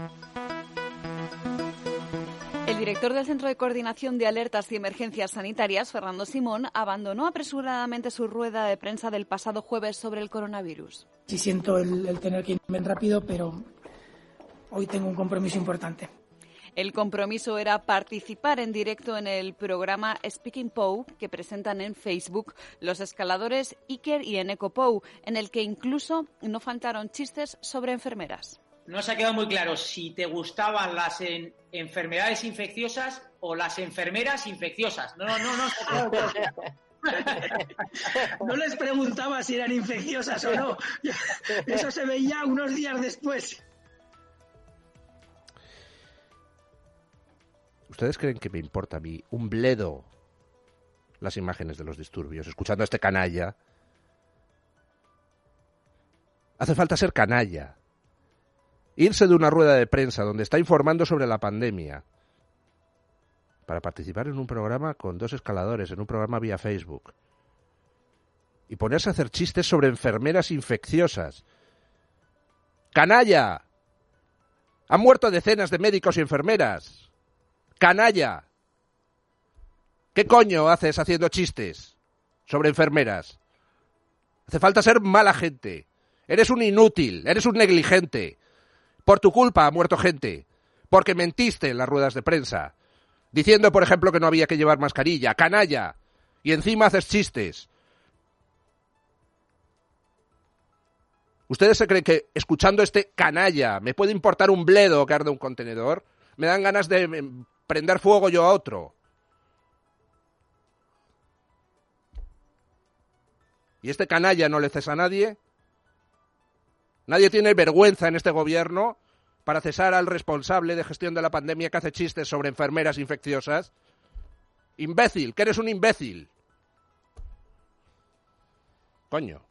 El director del Centro de Coordinación de Alertas y Emergencias Sanitarias, Fernando Simón, abandonó apresuradamente su rueda de prensa del pasado jueves sobre el coronavirus. Sí siento el tener que irme rápido, pero hoy tengo un compromiso importante. El compromiso era participar en directo en el programa Speaking Pou, que presentan en Facebook los escaladores Iker y Eneko Pou, en el que incluso no faltaron chistes sobre enfermeras. No se ha quedado muy claro si te gustaban las enfermedades infecciosas o las enfermeras infecciosas. No. No les preguntaba si eran infecciosas o no. Eso se veía unos días después. ¿Ustedes creen que me importa a mí un bledo las imágenes de los disturbios? Escuchando a este canalla. Hace falta ser canalla. Irse de una rueda de prensa donde está informando sobre la pandemia para participar en un programa con 2 escaladores, en un programa vía Facebook. Y ponerse a hacer chistes sobre enfermeras infecciosas. ¡Canalla! Han muerto decenas de médicos y enfermeras. ¡Canalla! ¿Qué coño haces haciendo chistes sobre enfermeras? Hace falta ser mala gente. Eres un inútil, eres un negligente. Por tu culpa ha muerto gente. Porque mentiste en las ruedas de prensa. Diciendo, por ejemplo, que no había que llevar mascarilla. ¡Canalla! Y encima haces chistes. ¿Ustedes se creen que escuchando este canalla me puede importar un bledo que arde un contenedor? Me dan ganas de prender fuego yo a otro. ¿Y este canalla no le cesa a nadie? ¿Nadie tiene vergüenza en este gobierno para cesar al responsable de gestión de la pandemia que hace chistes sobre enfermeras infecciosas? Imbécil, que eres un imbécil. Coño.